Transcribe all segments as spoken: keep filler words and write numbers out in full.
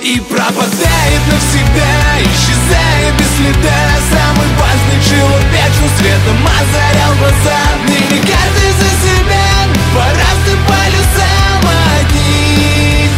И пропадает навсегда, исчезая без следа. Самый важный человек, что светом озарял глаза. Ныне каждый за себя, по разным полюсам одни.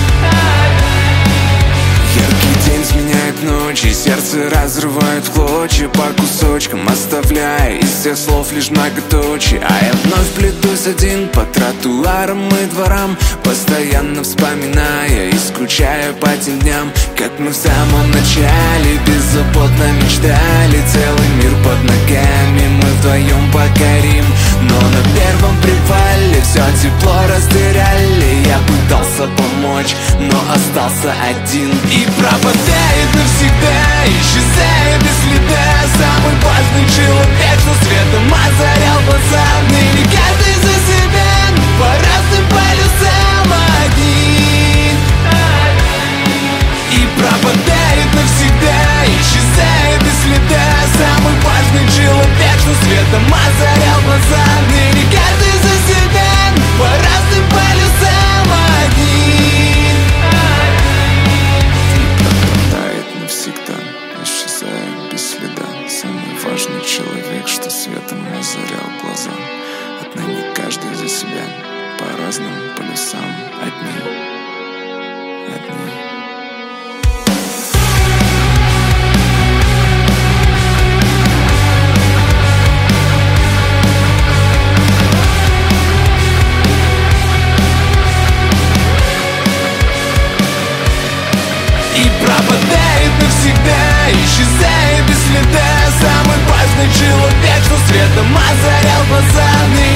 Яркий день сменяет ночь, и сердце разрывает в клочья по кусочкам, оставляя из всех слов лишь многоточие. А я вновь плетусь один по тротуарам и дворам, постоянно вспоминая и скучая по тем дням, как мы в самом начале беззаботно мечтали. Целый мир под ногами мы вдвоем покорим. Но на первом привале все тепло растеряли. Я пытался помочь, но остался один. И пропадает навсегда, исчезая без следа. Самый важный человек, что светом озарял глаза. Ныне каждый за себя, по разным полюсам одни. И пропадает навсегда, исчезая без следа. Самый важный человек, что светом озарял глаза. Ныне каждый за себя, по разным полюсам одни. Навсегда, исчезая без следа. Самый важный человек, что светом озарял глаза. Отныне каждый за себя, по разным полюсам одни. Одни. И пропадает навсегда, исчезая без следа. Самый важный человек, что светом озарял глаза.